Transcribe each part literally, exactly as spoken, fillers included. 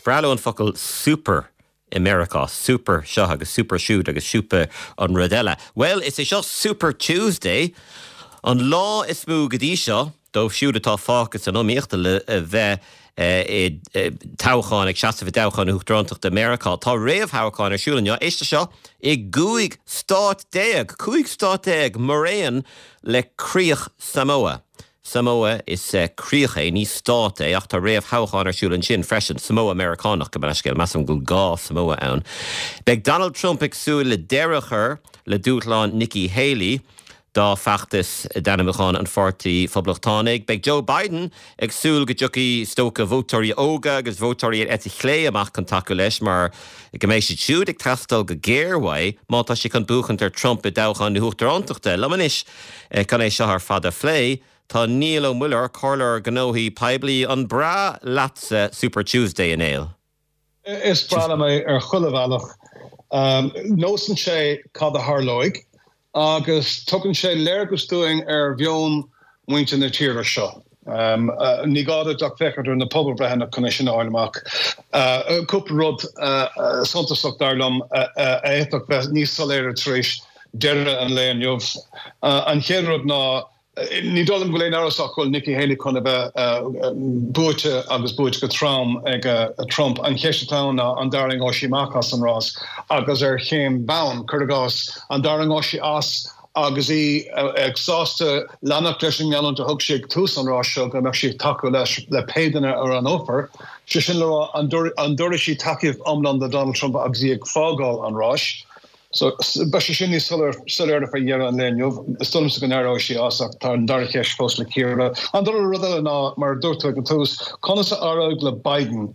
Bralo an focail super America, super seo agus super siúd agus siúpa an rodella. Well, is it just Super Tuesday. An law is mú go dtí seo, dóibh siúd atá fágus an omíochta le bheith i táchan ag seasamh dáchan uachtarantach d'América. Tá réamh háchan ar siúlan jo, éiste seo i gúig stát déag, cúig stát déag moréan le críoch Samoa. Samoa is uh, críocha ní stát é ach tá réamh háchan ar siúlan sin freisin Samoa Americanach go baisceil measam go gá Samoa ann. Beg Donald Trump ag súil le deirechar le dútláin Nikki Haley dá feachtas danamachán an fortaí phoblachtánaigh. Beg Joe Biden ag súil go dtiocfaí stóca vótarí óga agus vótarí eti chlé amach chun taú leis mar go mééis siad siúd ag teastal go géirhaid má tá si chun buchant ar Trump i dáchan na huachtarantachta. Lamanis can é seo ar fada phlé tá Neil O'Muller cálar gnóthaí peibli an bra latsa Super Tuesday in éil. Is brala mé ar chulamhhealach. Um, Nósan sé cad a Harloig, agus tugann sé léirgus doing ar bheon muinte na tíre seo. Um, uh, ní gáda ach fechar na pobl brehanna chuna sin áileach. Uh, Cúpa rud uh, uh, sontasach darlam uh, uh, éach bheith níos saléir tríis deire an léon jobh. Uh, an chéad rud ná ní dólam go léon arasach chuil Nikki Haley chuna bheith búite agus búite go tram ag Trump an cheistetá an darling oisi machas an rás agus ar chéim bán chuirgás an darling oisi as agus í agsásta lenach leis an meallan a thug siag tús an rás seo go meach si taú leis le péideanna ar an ófar, si sin le an dúir sí takeíh omlan de Donald Trump agus í ag fágáil an rás. So, bas sin ní sulir sulir fa dhéar an léinmh, stom sa gan ará sí asach tá an darchéis fós le céire. An do rudile ná mar dúirtu go tús, conna sa áraig le Biden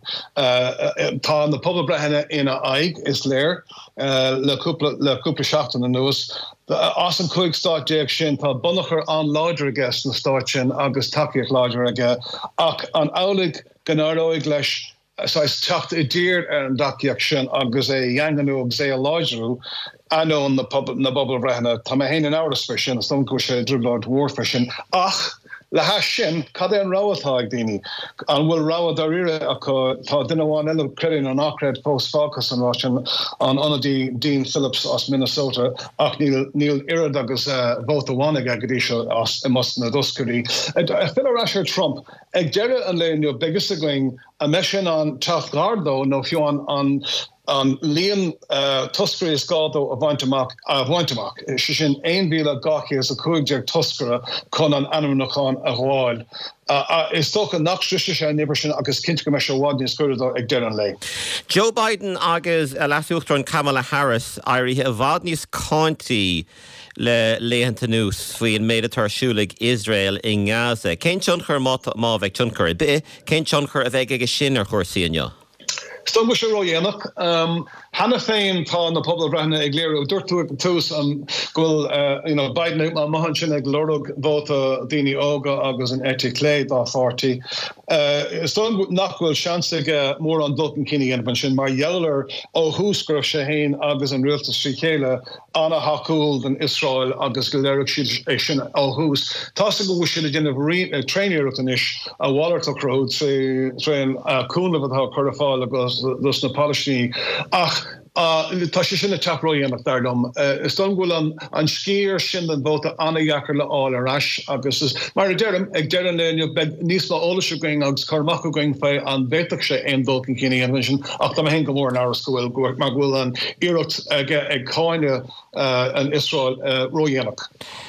tá na pobl brehanna ina aig is léir le cúpla seachtain na nuas. As an chuig stát déag sin tá bunachar an láidir aige na stát sin agus takeíoch láidir aige ach an álaigh gan áraig leis so is tacht i dtír ar an daciaach sin agus é dheanganú agus é a láidirú anó na bobal brehanna tá mé héana an áras fir sin, stom go sé dribláid mhór sin ach le has sin cad é an ráhatá ag daoine an bhfuil ráhad ar ire acu tá duine bháin eile creinn an ácréad fós fácas an rá sin an anadí Dean Phillips as Minnesota ach níl níl irid agus bóta bháinnig ag dtí seo as i mas na doscarí. Phil Trump ag deire an léonú begus a going a me sin an teachgardó nó fiú an an an líon uh, tuscarí is gádó a bhainteach a bhainteach. Si sin ein bhíle gachi is a chuigdeag tuscara chun an anamnachán a gháil. Uh, uh, is tócha nachtriste sé nibar sin agus cinnte go me se bhád níos cuireadó ag deir an lei. Joe Biden agus a lasúachtar an Kamala Harris airithe a bhád níos cáintí le léhananta nús faoin méid tarsúlaigh Israel in Gaza. Cén tionchar má bheith tionchar i bith, cén tionchar a bheith ag sin ar chóirsaí inniu? Stom go se roiénach. Um, Hanna féin tá na pobl brehna ag léirú dúirtú tús an ghfuil uh, you know, Biden má mahan sin ag lorug bóta daoine óga agus an eti clé dá forty. Uh, Stom nachhfuil seansaige mór an dultan cinine an sin mar jouler ó húsgraf sé héin agus an rialtas sí chéile anna hacúil den Israel agus go léirigh si sin ó hús. Tá go bhfuil sin a déanamh tréineúachtain is a Wallertach Road sé an cúnla bhtá chuir a fáil agus dus na Palestine ach uh, tá sé sin a taproíanach dardom. Uh, is don bhfuil an, an scíir sin an bóta anna dhechar le áil arás agus is mar a deirem ag deirean léonú beg níos má ólas going agus carmach going fé an bhéiteach sé ein dulcan cinine an sin ach tá hen go mór an áras go bhfuil mar bhfuil an iirecht ag ag cáine uh, an Israel uh, roiénach.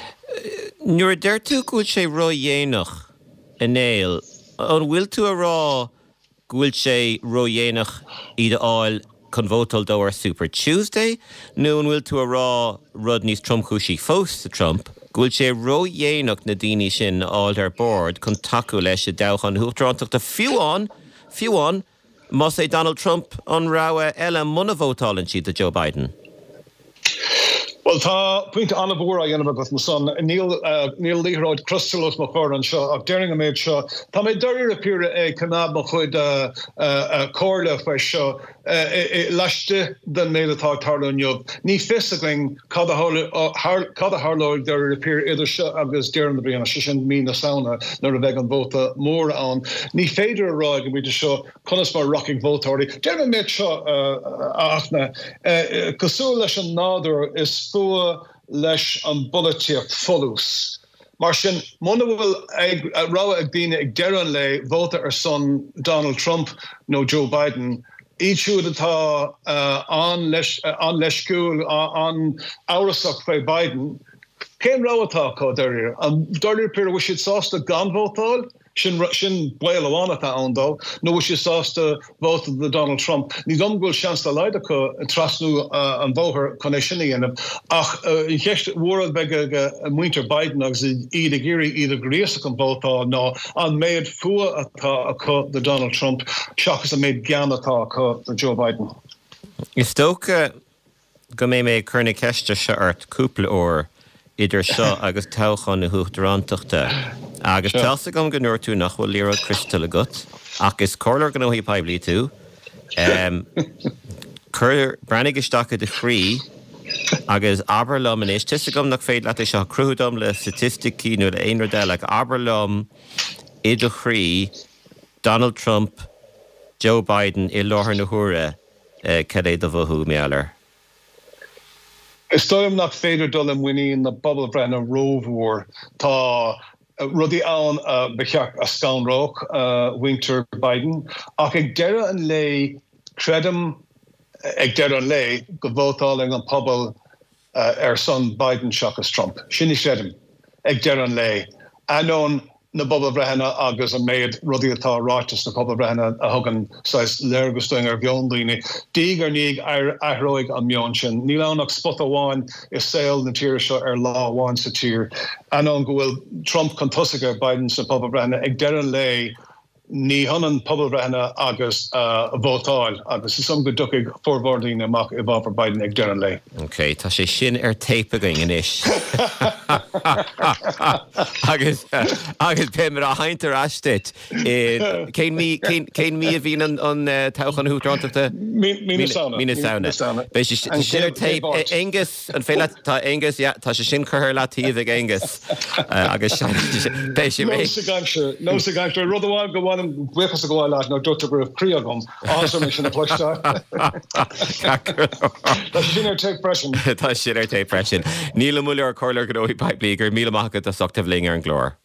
Nuair deir tú gúil sé roiénach in éil an bhfuil tú a rá gúil sé roiénach iad áil chun bhótal dó ar Super Tuesday, nó an bhfuil tú a rá rud níos tromchúsí fós sa Trump, gúil sé roiénach na daoine sin áil ar board chun taú leis a dáchan huachtarantach a fiúán, fiúán, más é Donald Trump an ráha eile muna bhótálann siad a Joe Biden. Well, tá puinte anna bhór a dhéanamh agus mo son Níl Níl líráid crustalos mo chóir an seo ach dearing a méid seo. Tá mé doir a pure é canab mo chuid cóirla fe seo leiste den méad atá tarlún job. Ní fisagling cad a harlóid doir a pure idir seo agus dearan na bliana sin mí na saona nar a bheith an bóta mór an. Ní féidir a ráig an bhíte seo conas mar rocking vótáirí. Dearing a méid seo aachna cosú leis an nádur is fua leis an bolitiach folús. Mar sin muna bhfuil ag rá ag daine ag deireadh le vóta ar son Donald Trump nó Joe Biden, iad siúd atá an leisciúil an áras fé Biden, céim rá atá có deireadh. An deireadh pír bhfuil siad sásta gan vótáil, sin sin buil amháin atá an dó, nó bhfuil siad sásta vóta de Donald Trump. Ní dom gúil seans leid acu trasnú an bóthar chun é sinna dhéanamh. Ach in cheist mhór beag a muintear Biden agus iad a géirí iad a gréasach an vótá ná an méid fua atá acu de Donald Trump, seachas a méid gan atá acu de Joe Biden. Is tóca go mé mé chuna ceiste se ort cúpla ór idir seo agus táchan na huachtarántaachta. Agus telsa gom go nuair tú nach bhfuil líra crystal agat, ach is cóir gan óí peblií tú. Cur brenig isteach de chrí agus Aberlum in is tusa gom nach féad leat seo cruúdom le statisticí nó le aonar de le Aberlum idir chrí Donald Trump, Joe Biden i láthar na huaire cad é do bhthú méallar. Is stoim nach féidir dul am winní na bubble brenn a rómhór tá rudí an becheach a scanróch winter Biden ach ag deire an lei credum ag deire an lei go bhótáling an pobl ar son Biden seachas Trump. Sinní sédim ag deire an lei. Anon na bubble brehanna agus a méid rudí atá ráitas na bubble brehanna a thugan sais leirgus doing ar bheon líine. Díg ar níg athróig an mion sin. Ní lánach spot amháin is saoil na tíir seo ar lá amháin sa tír. Anon go bhfuil Trump chun tosaigh ar Biden sa bubble brehanna ag deire an lei ní hanan pobl brehanna agus bhótáil agus is some go ducaigh fórbordín amach i bhfar Biden ag deire an lei. Ok, tá sé sin ar tape againn in isis. agus agus pe mar a haintar astit cén mí a bhín an táchan hútránta Mína sauna. Mína sauna. Bei sin ar tape Angus an féile tá Angus tá sé sin chuthir letíomh ag Angus agus bei sé mé. No sa gangster rud amháin go bhhain buchas a go bhile nó dúirte go raibh críagam ása mé sin na pleiste. Tá sin ar tape freisin. Tá sin ar tape freisin. Níl múile ar choirlar go dóí peblií gur míle maigad a sochtah ling ar an glór.